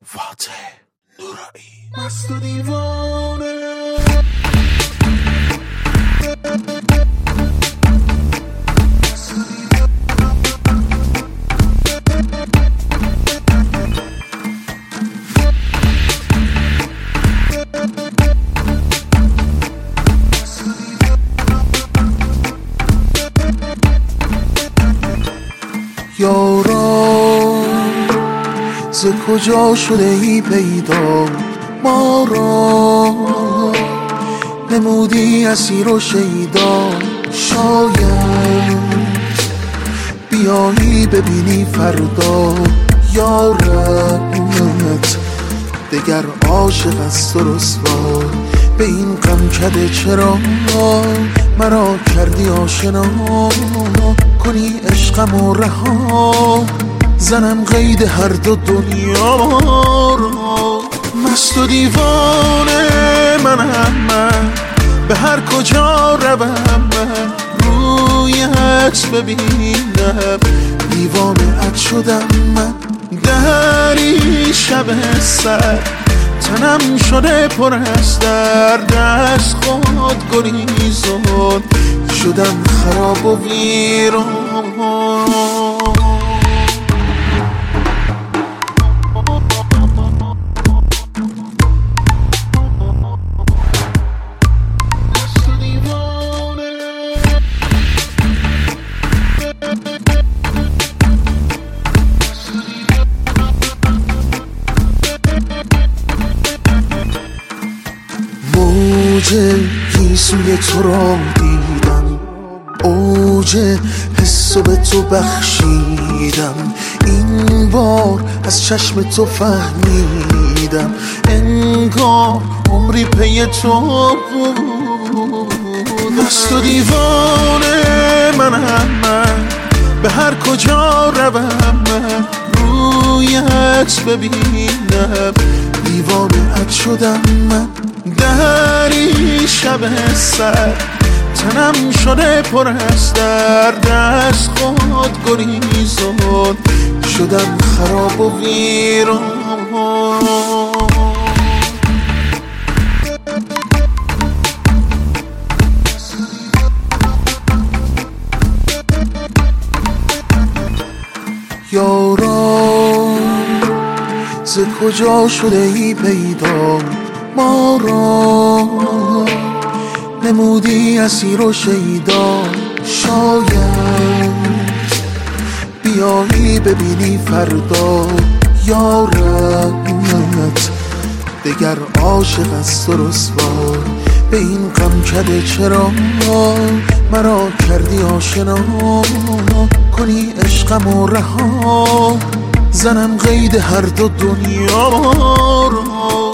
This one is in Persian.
فاتح نورایی مست و دیوانه یاران ز کجا شده ای پیدا ما را نمودی اسیر و شیدا شاید بیایی ببینی فردا یارت دگر عاشق است و رسوا به این غم کده چرا مرا کردی آشنا کنی عشقم و رها زنم قید هر دو دنیا را مست و دیوانه من به هر کجا روم رویت ببینم دیوانه ات شدم من دری شب سر تنم شده پر از درد از خود گریزان شدم خراب و ویران موج گیسوی تو را دیدم اوج حسو به تو بخشیدم این بار از چشم تو فهمیدم انگار عمری پی تو بود مست و دیوانه من به هر کجا روم رویت ببینم دیوانه ات شدم من دری شب سر تنم شده پر از درد از خود گریزان شدم خراب و ویران یاران ز کجا شده ای پیدا ما را نمودی اسیر و شیدا شاید بیایی ببینی فردا یارت دگر عاشق است و رسوا به این غم کده چرا مرا کردی آشنا کنی عشقم و رها زنم قید هر دو دنیا را